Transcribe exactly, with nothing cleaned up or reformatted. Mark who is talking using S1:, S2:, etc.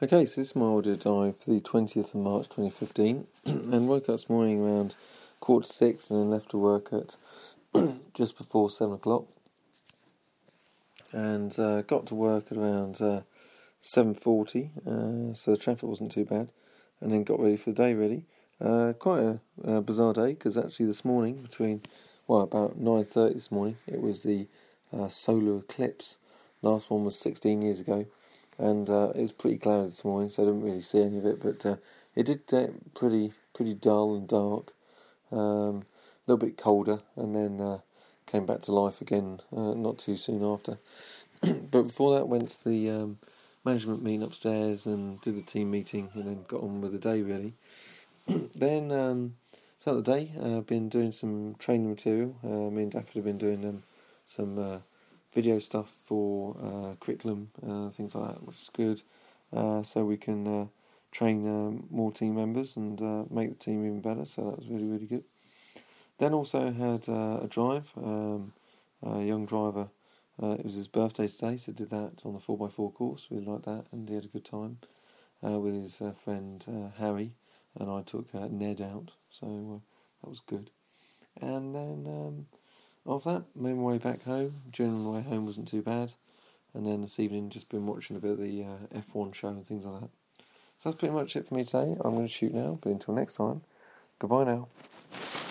S1: Okay, so this is my audio dive for the twentieth of March twenty fifteen, and woke up this morning around quarter to six and then left to work at just before seven o'clock, and uh, got to work at around uh, seven forty, uh, so the traffic wasn't too bad, and then got ready for the day really. Uh, quite a, a bizarre day, because actually this morning, between, well, about nine thirty this morning, it was the uh, solar eclipse. Last one was sixteen years ago. And uh, it was pretty cloudy this morning, so I didn't really see any of it. But uh, it did get pretty pretty dull and dark, um, a little bit colder, and then uh, came back to life again uh, not too soon after. But before that, went to the um, management meeting upstairs and did the team meeting, and then got on with the day really. Then, um, throughout the day, I've uh, been doing some training material. Uh, me and Daffod have been doing um, some... Uh, video stuff for uh, curriculum, uh, things like that, which is good. Uh, so we can uh, train uh, more team members and uh, make the team even better. So that was really, really good. Then also had uh, a drive. Um, a young driver. Uh, it was his birthday today, so did that on the four by four course. Really liked that, and he had a good time uh, with his uh, friend uh, Harry, and I took uh, Ned out. So uh, that was good. And then. Um, Of that, made my way back home. Journey on the way home wasn't too bad. And then this evening, just been watching a bit of the uh, F one show and things like that. So that's pretty much it for me today. I'm going to shoot now, but until next time, goodbye now.